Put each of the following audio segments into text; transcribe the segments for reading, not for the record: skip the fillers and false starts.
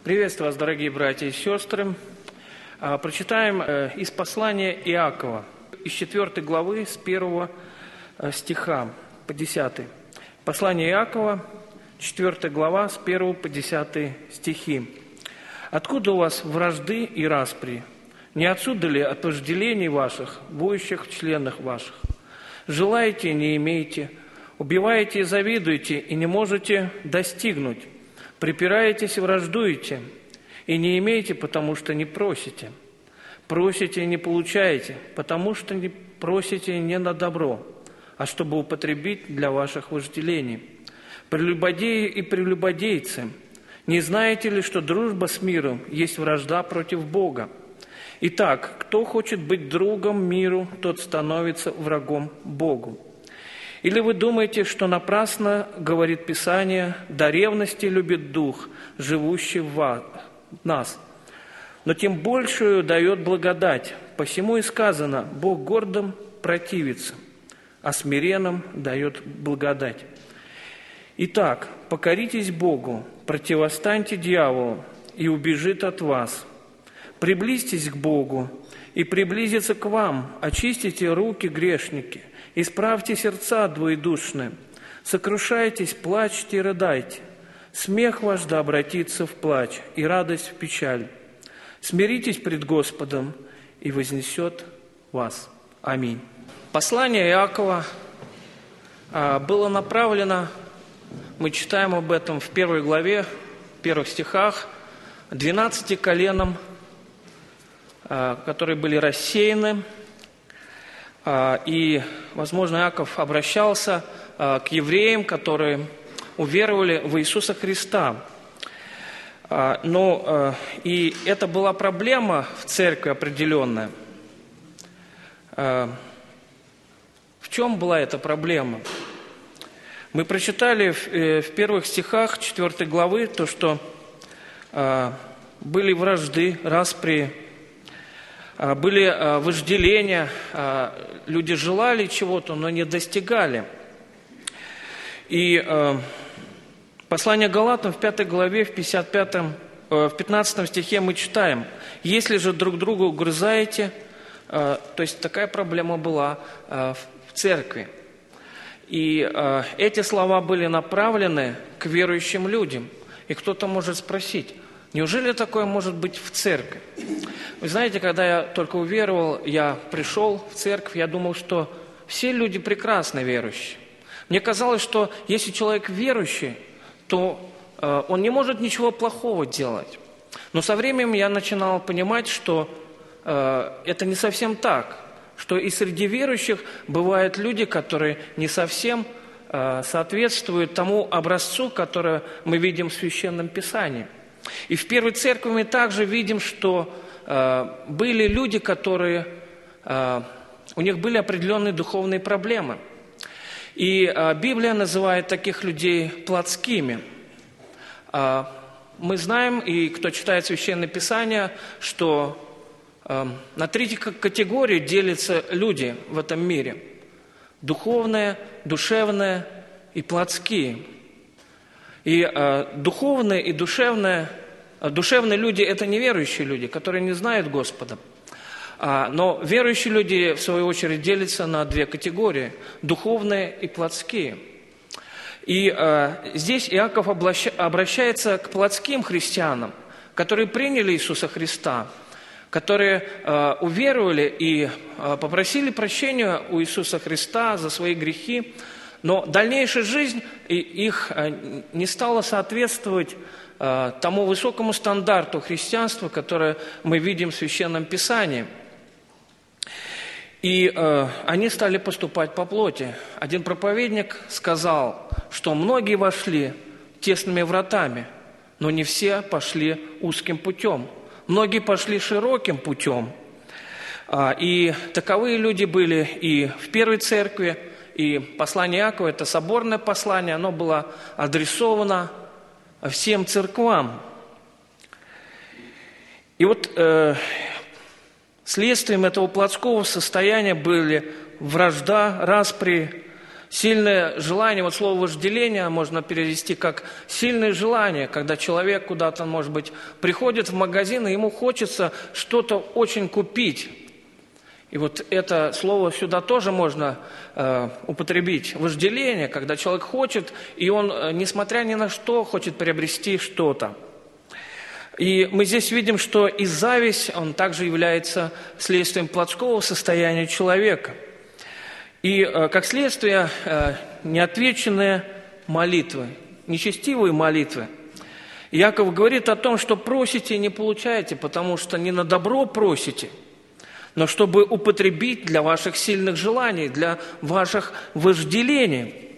Приветствую вас, дорогие братья и сестры. Прочитаем из послания Иакова, из 4 главы, с 1 стиха по 10. Послание Иакова, 4 глава, с 1 по 10 стихи. «Откуда у вас вражды и распри? Не отсюда ли от вожделений ваших, воющих в членах ваших? Желаете и не имеете, убиваете и завидуете, и не можете достигнуть. Припираетесь и враждуете, и не имеете, потому что не просите. Просите и не получаете, потому что не просите не на добро, а чтобы употребить для ваших вожделений. Прелюбодеи и прелюбодейцы, не знаете ли, что дружба с миром есть вражда против Бога? Итак, кто хочет быть другом миру, тот становится врагом Богу. Или вы думаете, что напрасно, говорит Писание, до ревности любит Дух, живущий в нас? Но тем большую дает благодать. Посему и сказано, Бог гордым противится, а смиренным дает благодать. Итак, покоритесь Богу, противостаньте дьяволу, и убежит от вас. Приблизьтесь к Богу, и приблизится к вам, очистите руки, грешники, исправьте сердца двоедушные, сокрушайтесь, плачьте и рыдайте. Смех ваш да обратится в плач, и радость в печаль. Смиритесь пред Господом, и вознесет вас. Аминь». Послание Иакова было направлено, мы читаем об этом в 1 главе, в первых стихах, 12 коленам, которые были рассеяны. И, возможно, Иаков обращался к евреям, которые уверовали в Иисуса Христа. И это была проблема в церкви определенная. В чем была эта проблема? Мы прочитали в первых стихах 4 главы то, что были вражды, распри, были вожделения, люди желали чего-то, но не достигали. И послание Галатам в 5 главе, в 15 стихе мы читаем: «Если же друг друга угрызаете», то есть такая проблема была в церкви. И эти слова были направлены к верующим людям. И кто-то может спросить, неужели такое может быть в церкви? Вы знаете, когда я только уверовал, я пришел в церковь, я думал, что все люди прекрасно верующие. Мне казалось, что если человек верующий, то он не может ничего плохого делать. Но со временем я начинал понимать, что это не совсем так, что и среди верующих бывают люди, которые не совсем соответствуют тому образцу, который мы видим в Священном Писании. И в первой церкви мы также видим, что были люди, которые, у них были определенные духовные проблемы. И Библия называет таких людей плотскими. Мы знаем, и кто читает Священное Писание, что на 3 категории делятся люди в этом мире: духовные, душевные и плотские. И духовные и душевные люди – это неверующие люди, которые не знают Господа. Но верующие люди, в свою очередь, делятся на 2 категории – духовные и плотские. И здесь Иаков обращается к плотским христианам, которые приняли Иисуса Христа, которые уверовали и попросили прощения у Иисуса Христа за свои грехи, но дальнейшая жизнь их не стала соответствовать тому высокому стандарту христианства, которое мы видим в Священном Писании. И они стали поступать по плоти. Один проповедник сказал, что многие вошли тесными вратами, но не все пошли узким путем. Многие пошли широким путем. И таковые люди были и в первой церкви, и послание Иакова – это соборное послание, оно было адресовано всем церквам. И вот следствием этого плотского состояния были вражда, распри, Сильное желание, вот слово вожделение можно перевести как сильное желание, когда человек куда-то, может быть, приходит в магазин, и ему хочется что-то очень купить. И вот это слово сюда тоже можно употребить. Вожделение, когда человек хочет, и он, несмотря ни на что, хочет приобрести что-то. И мы здесь видим, что и зависть, он также является следствием плотского состояния человека. И, как следствие, неотвеченные молитвы, нечестивые молитвы. Иаков говорит о том, что просите и не получаете, потому что не на добро просите, но чтобы употребить для ваших сильных желаний, для ваших вожделений.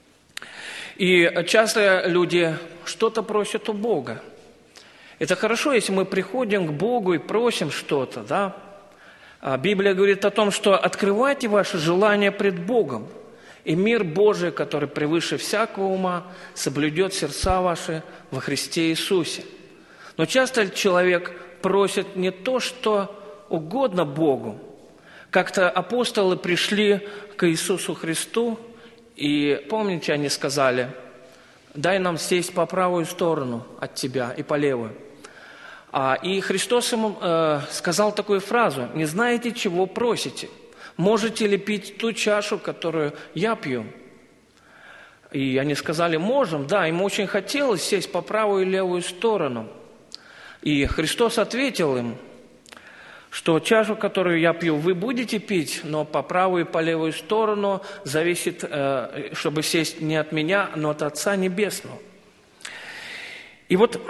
И часто люди что-то просят у Бога. Это хорошо, если мы приходим к Богу и просим что-то, да? А Библия говорит о том, что открывайте ваши желания пред Богом, и мир Божий, который превыше всякого ума, соблюдет сердца ваши во Христе Иисусе. Но часто человек просит не то, что угодно Богу. Как-то апостолы пришли к Иисусу Христу, и помните, они сказали: «Дай нам сесть по правую сторону от Тебя и по левую». И Христос им сказал такую фразу: «Не знаете, чего просите? Можете ли пить ту чашу, которую я пью?» И они сказали: «Можем». Да, им очень хотелось сесть по правую и левую сторону. И Христос ответил им, что чашу, которую я пью, вы будете пить, но по правую и по левую сторону зависит, чтобы сесть не от меня, но от Отца Небесного. И вот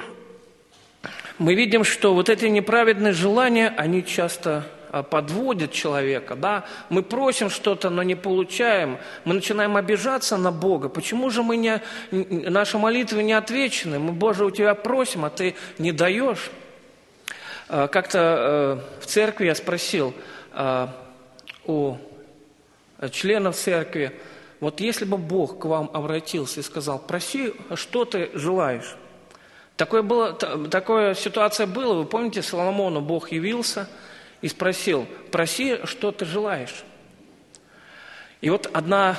мы видим, что вот эти неправедные желания, они часто подводят человека, да? Мы просим что-то, но не получаем. Мы начинаем обижаться на Бога. Почему же наши молитвы не отвечены? Мы, Боже, у Тебя просим, а Ты не даешь. Как-то в церкви я спросил у членов церкви: вот если бы Бог к вам обратился и сказал: проси, что ты желаешь. Такая ситуация была. Вы помните, Соломону Бог явился и спросил: проси, что ты желаешь. И вот одна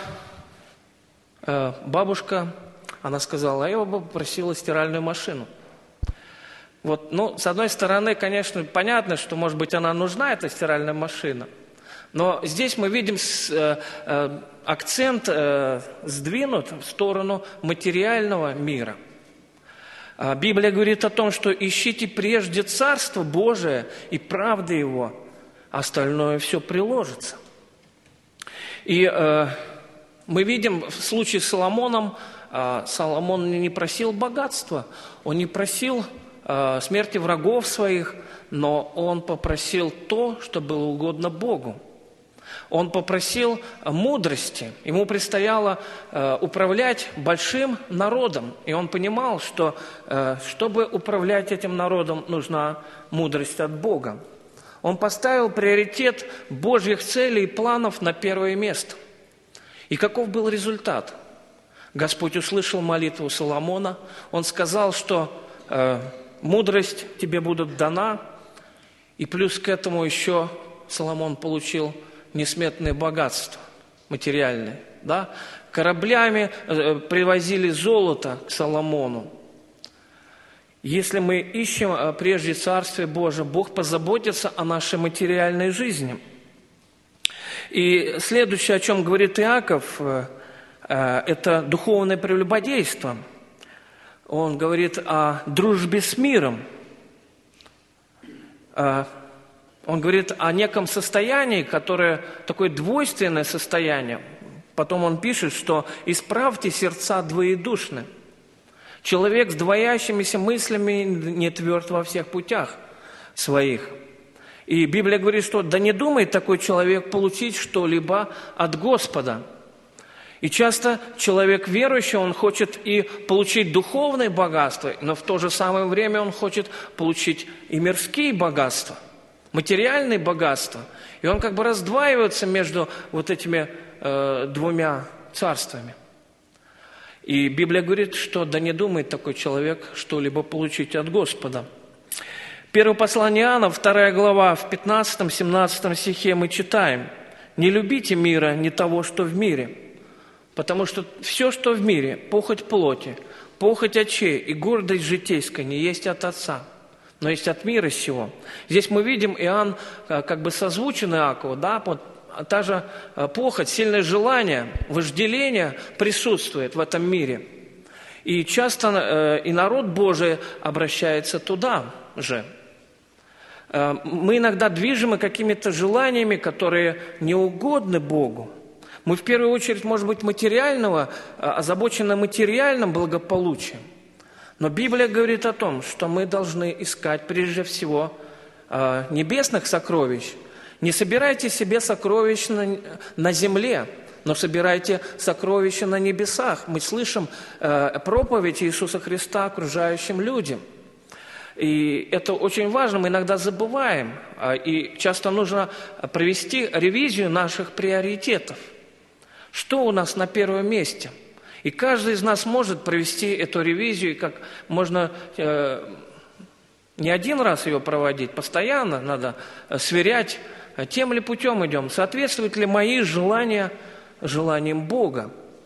бабушка, она сказала: я бы попросила стиральную машину. Вот, с одной стороны, конечно, понятно, что, может быть, она нужна, эта стиральная машина. Но здесь мы видим акцент сдвинут в сторону материального мира. Библия говорит о том, что ищите прежде Царство Божие и правды Его, а остальное все приложится. И мы видим в случае с Соломоном, Соломон не просил богатства, он не просил смерти врагов своих, но он попросил то, что было угодно Богу. Он попросил мудрости. Ему предстояло управлять большим народом. И он понимал, что чтобы управлять этим народом, нужна мудрость от Бога. Он поставил приоритет Божьих целей и планов на первое место. И каков был результат? Господь услышал молитву Соломона. Он сказал, что мудрость тебе будет дана. И плюс к этому еще Соломон получил несметные богатства материальные. Да? Кораблями привозили золото к Соломону. Если мы ищем прежде Царствие Божие, Бог позаботится о нашей материальной жизни. И следующее, о чем говорит Иаков, это духовное прелюбодейство. Он говорит о дружбе с миром. Он говорит о неком состоянии, которое такое двойственное состояние. Потом он пишет, что «исправьте сердца двоедушны». Человек с двоящимися мыслями не тверд во всех путях своих. И Библия говорит, что да не думает такой человек получить что-либо от Господа. И часто человек верующий, он хочет и получить духовное богатство, но в то же самое время он хочет получить и мирские богатства, материальные богатства. И он как бы раздваивается между вот этими двумя царствами. И Библия говорит, что да не думает такой человек что-либо получить от Господа. Первое послание Иоанна, 2 глава, в 15-17 стихе мы читаем: «Не любите мира, не того, что в мире. Потому что все, что в мире, похоть плоти, похоть очей и гордость житейская, не есть от Отца, но есть от мира сего. Здесь мы видим, Иоанн как бы созвучен Иакову, да, вот та же похоть, сильное желание, вожделение присутствует в этом мире. И часто и народ Божий обращается туда же. Мы иногда движимы какими-то желаниями, которые не угодны Богу. Мы в первую очередь, может быть, озабочены материальным благополучием. Но Библия говорит о том, что мы должны искать прежде всего небесных сокровищ. Не собирайте себе сокровищ на земле, но собирайте сокровища на небесах. Мы слышим проповедь Иисуса Христа окружающим людям. И это очень важно, мы иногда забываем. И часто нужно провести ревизию наших приоритетов. Что у нас на первом месте? И каждый из нас может провести эту ревизию, и как можно не один раз ее проводить, постоянно надо сверять, тем ли путем идем, соответствуют ли мои желания желаниям Бога.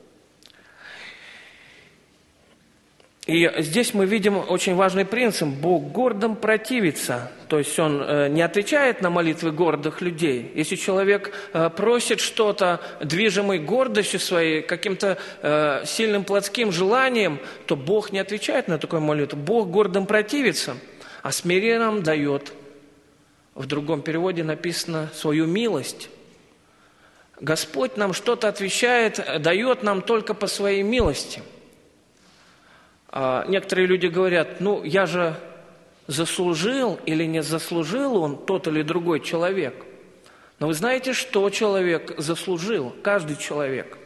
И здесь мы видим очень важный принцип. Бог гордым противится. То есть Он не отвечает на молитвы гордых людей. Если человек просит что-то, движимый гордостью своей, каким-то сильным плотским желанием, то Бог не отвечает на такую молитву. Бог гордым противится, а смиренным дает. В другом переводе написано «свою милость». Господь нам что-то отвечает, дает нам только по своей милости. Некоторые люди говорят, я же заслужил или не заслужил он, тот или другой человек. Но вы знаете, что человек заслужил, каждый человек.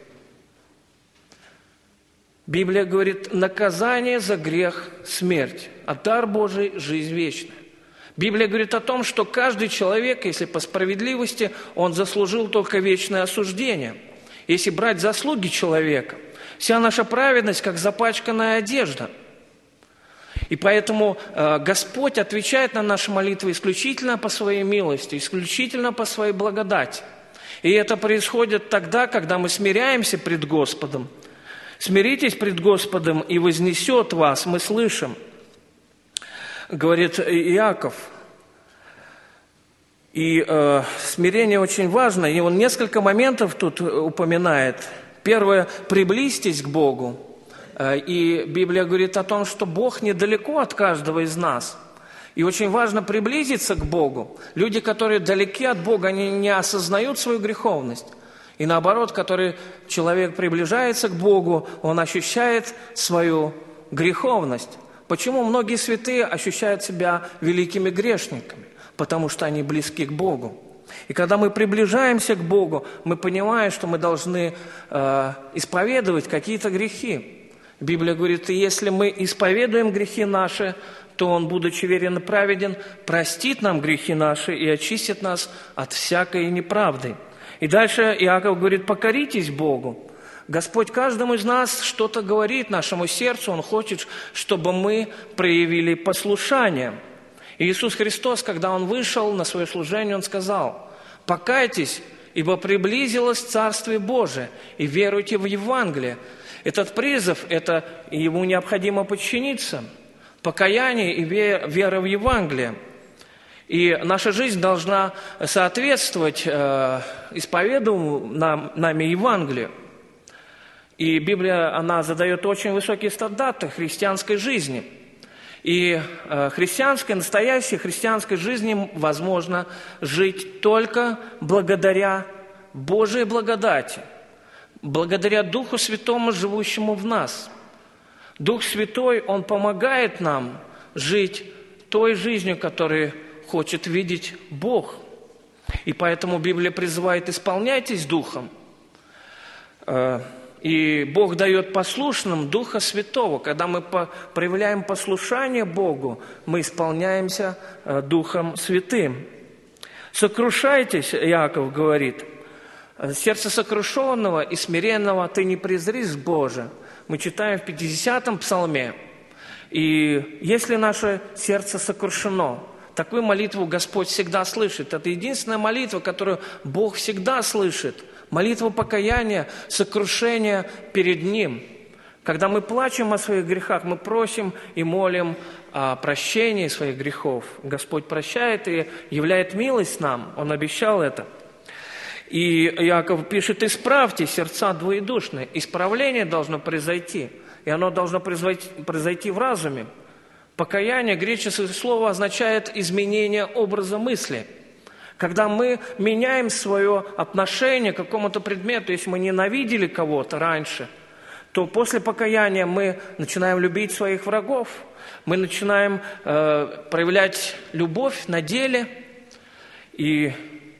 Библия говорит, наказание за грех – смерть, а дар Божий – жизнь вечная. Библия говорит о том, что каждый человек, если по справедливости, он заслужил только вечное осуждение. Если брать заслуги человека, вся наша праведность, как запачканная одежда. И поэтому Господь отвечает на наши молитвы исключительно по своей милости, исключительно по своей благодати. И это происходит тогда, когда мы смиряемся пред Господом. «Смиритесь пред Господом, и вознесет вас», мы слышим, говорит Иаков. И смирение очень важно, и он несколько моментов тут упоминает. Первое – приблизьтесь к Богу. И Библия говорит о том, что Бог недалеко от каждого из нас. И очень важно приблизиться к Богу. Люди, которые далеки от Бога, они не осознают свою греховность. И наоборот, который человек приближается к Богу, он ощущает свою греховность. Почему многие святые ощущают себя великими грешниками? Потому что они близки к Богу. И когда мы приближаемся к Богу, мы понимаем, что мы должны исповедовать какие-то грехи. Библия говорит, и если мы исповедуем грехи наши, то Он, будучи верен и праведен, простит нам грехи наши и очистит нас от всякой неправды. И дальше Иаков говорит, покоритесь Богу. Господь каждому из нас что-то говорит нашему сердцу, Он хочет, чтобы мы проявили послушание. И Иисус Христос, когда Он вышел на свое служение, Он сказал, покайтесь, ибо приблизилось Царствие Божие, и веруйте в Евангелие. Этот призыв, ему необходимо подчиниться. Покаяние и вера в Евангелие. И наша жизнь должна соответствовать исповедуемому нами Евангелию. И Библия, она задает очень высокие стандарты христианской жизни. И настоящей христианской жизни возможно жить только благодаря Божьей благодати, благодаря Духу Святому, живущему в нас. Дух Святой, Он помогает нам жить той жизнью, которую хочет видеть Бог. И поэтому Библия призывает: исполняйтесь Духом. И Бог дает послушным Духа Святого. Когда мы проявляем послушание Богу, мы исполняемся Духом Святым. Сокрушайтесь, Иаков говорит, сердце сокрушенного и смиренного ты не презришь, Боже. Мы читаем в 50-м псалме. И если наше сердце сокрушено, такую молитву Господь всегда слышит. Это единственная молитва, которую Бог всегда слышит. Молитва покаяния, сокрушения перед Ним. Когда мы плачем о своих грехах, мы просим и молим о прощении своих грехов. Господь прощает и являет милость нам. Он обещал это. И Иаков пишет: «Исправьте сердца двоедушные». Исправление должно произойти, и оно должно произойти в разуме. Покаяние, греческое слово, означает изменение образа мысли. Когда мы меняем свое отношение к какому-то предмету, если мы ненавидели кого-то раньше, то после покаяния мы начинаем любить своих врагов, мы начинаем проявлять любовь на деле, и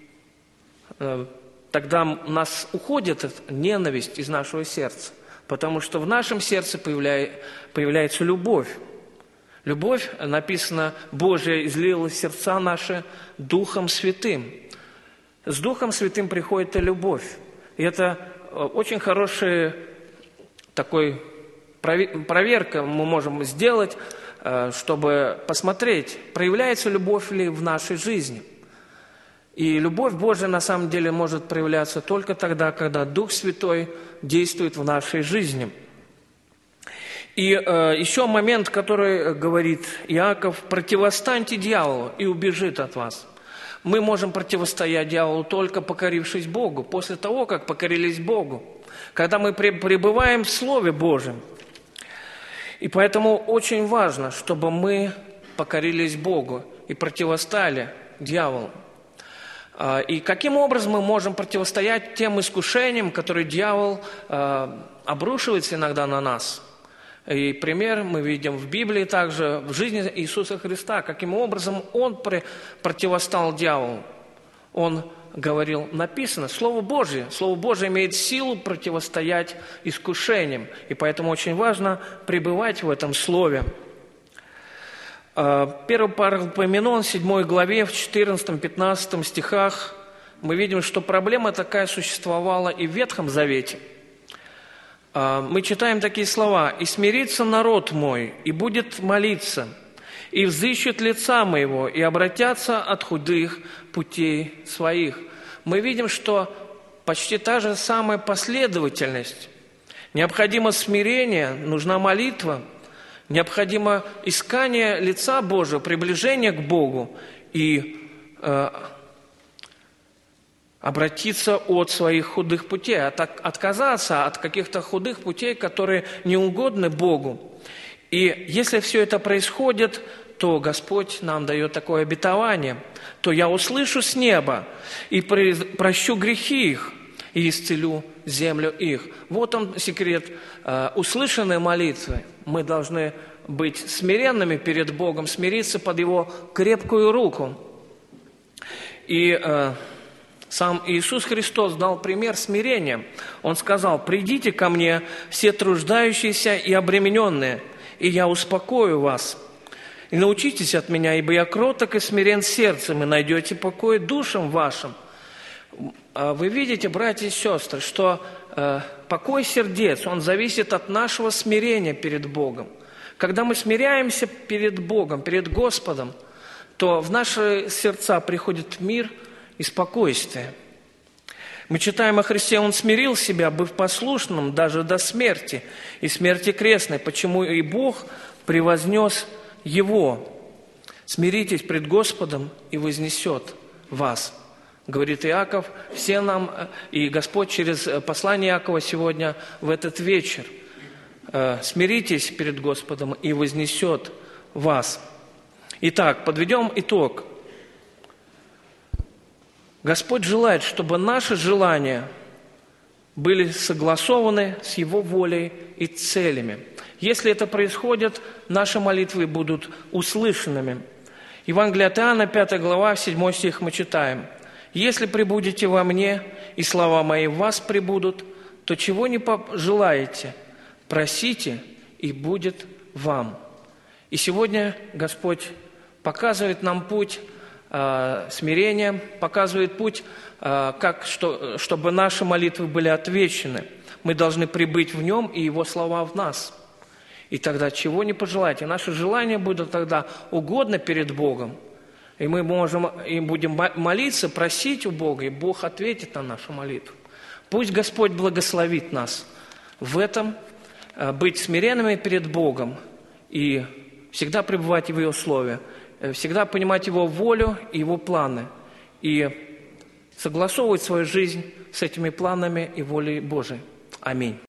тогда у нас уходит эта ненависть из нашего сердца, потому что в нашем сердце появляется любовь. Любовь, написано, Божия излила в сердца наши Духом Святым. С Духом Святым приходит и любовь. И это очень хорошая такой проверка мы можем сделать, чтобы посмотреть, проявляется любовь ли в нашей жизни. И любовь Божия на самом деле может проявляться только тогда, когда Дух Святой действует в нашей жизни. И еще момент, который говорит Иаков: «Противостаньте дьяволу, и убежит от вас». Мы можем противостоять дьяволу только покорившись Богу, после того, как покорились Богу, когда мы пребываем в Слове Божьем. И поэтому очень важно, чтобы мы покорились Богу и противостали дьяволу. И каким образом мы можем противостоять тем искушениям, которые дьявол обрушивается иногда на нас? И пример мы видим в Библии также, в жизни Иисуса Христа, каким образом Он противостал дьяволу. Он говорил, написано, Слово Божье имеет силу противостоять искушениям, и поэтому очень важно пребывать в этом Слове. 1 Паралипоменон, 7 главе, в 14-15 стихах мы видим, что проблема такая существовала и в Ветхом Завете. Мы читаем такие слова: «И смирится народ мой, и будет молиться, и взыщут лица моего, и обратятся от худых путей своих». Мы видим, что почти та же самая последовательность. Необходимо смирение, нужна молитва, необходимо искание лица Божьего, приближение к Богу и обратиться от своих худых путей, отказаться от каких-то худых путей, которые не угодны Богу. И если все это происходит, то Господь нам дает такое обетование: то я услышу с неба и прощу грехи их, и исцелю землю их. Вот он секрет услышанной молитвы. Мы должны быть смиренными перед Богом, смириться под Его крепкую руку. И сам Иисус Христос дал пример смирения. Он сказал: «Придите ко мне, все труждающиеся и обремененные, и я успокою вас. И научитесь от меня, ибо я кроток и смирен сердцем, и найдете покой душам вашим». Вы видите, братья и сестры, что покой сердец, он зависит от нашего смирения перед Богом. Когда мы смиряемся перед Богом, перед Господом, то в наши сердца приходит мир и спокойствие. Мы читаем о Христе: Он смирил себя, быв послушным даже до смерти, и смерти крестной, почему и Бог превознес Его. Смиритесь пред Господом, и вознесет вас, говорит Иаков, все нам, и Господь через послание Иакова сегодня в этот вечер. Смиритесь перед Господом, и вознесет вас. Итак, подведем итог. Господь желает, чтобы наши желания были согласованы с Его волей и целями. Если это происходит, наши молитвы будут услышанными. Евангелие от Иоанна, 5 глава, 7 стих мы читаем: «Если пребудете во мне, и слова мои в вас пребудут, то чего не пожелаете, просите, и будет вам». И сегодня Господь показывает нам путь смирения, показывает путь, чтобы наши молитвы были отвечены. Мы должны пребыть в Нем, и Его слова в нас. И тогда чего не пожелайте. Наши желания будут тогда угодны перед Богом. И мы можем и будем молиться, просить у Бога, и Бог ответит на нашу молитву. Пусть Господь благословит нас в этом, быть смиренными перед Богом и всегда пребывать в Его Слове, всегда понимать Его волю и Его планы, и согласовывать свою жизнь с этими планами и волей Божией. Аминь.